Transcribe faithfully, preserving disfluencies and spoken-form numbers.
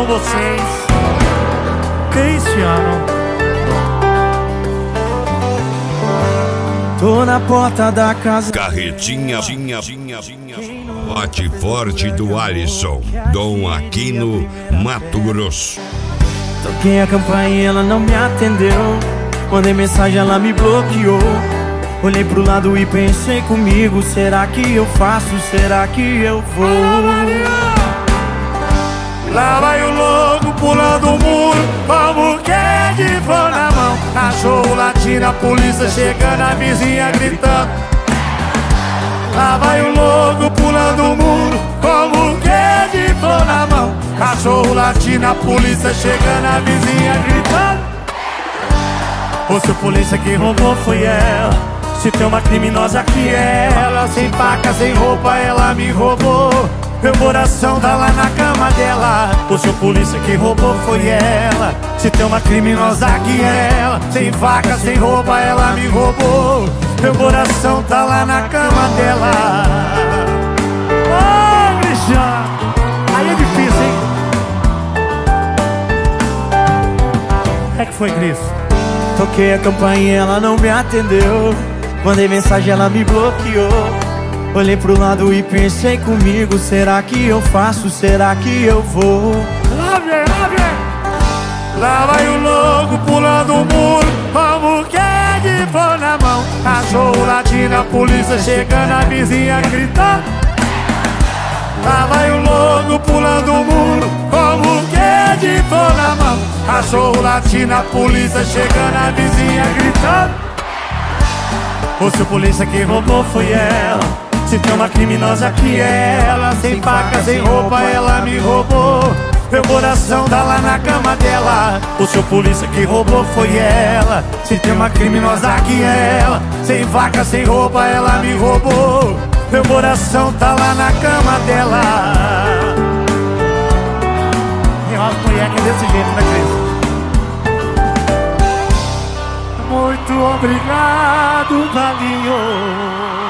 com vocês. Cristiano. Tô na porta da casa. Carretinha, tinha, tinha, tinha. Bate forte do Alisson, Dom Aquino, Mato Grosso. Toquei a campainha, ela não me atendeu. Mandei mensagem, ela me bloqueou. Olhei pro lado e pensei comigo: será que eu faço? Será que eu vou? Lá vai o louco pulando o muro, como que é de flor na mão. Cachorro latindo, a polícia chegando, a vizinha gritando. Lá vai o louco pulando o muro, como que é de flor na mão. Cachorro latindo, a polícia chegando, a vizinha gritando. Ô, seu polícia, que roubou foi ela. Se tem uma criminosa que é ela. Sem faca, sem roupa, ela me roubou. Meu coração tá lá na cama dela. O seu polícia, que roubou foi ela. Se tem uma criminosa que é ela. Sem faca, sem roupa, ela me roubou. Meu coração tá lá na cama dela. Ô, Cristiano, aí é difícil, hein? É que foi, Cris? Toquei a campainha, ela não me atendeu. Mandei mensagem, ela me bloqueou. Olhei pro lado e pensei comigo: será que eu faço? Será que eu vou? Lá vem, lá vem. Lá vai o louco pulando o muro, como que é de flor na mão. Cachorro latindo, a polícia chegando, a vizinha gritando. Lá vai o louco pulando o muro, como que é de flor na mão. Cachorro latindo, a polícia chegando, a vizinha gritando. O seu polícia, que roubou foi ela. Se tem uma criminosa que é ela. Sem faca, sem roupa, ela me roubou. Meu coração tá lá na cama dela. O seu polícia, que roubou foi ela. Se tem uma criminosa que é ela. Sem faca, sem roupa, ela me roubou. Meu coração tá lá na cama dela. E as mulheres é desse jeito, né, Cris? Muito obrigado, Valinho.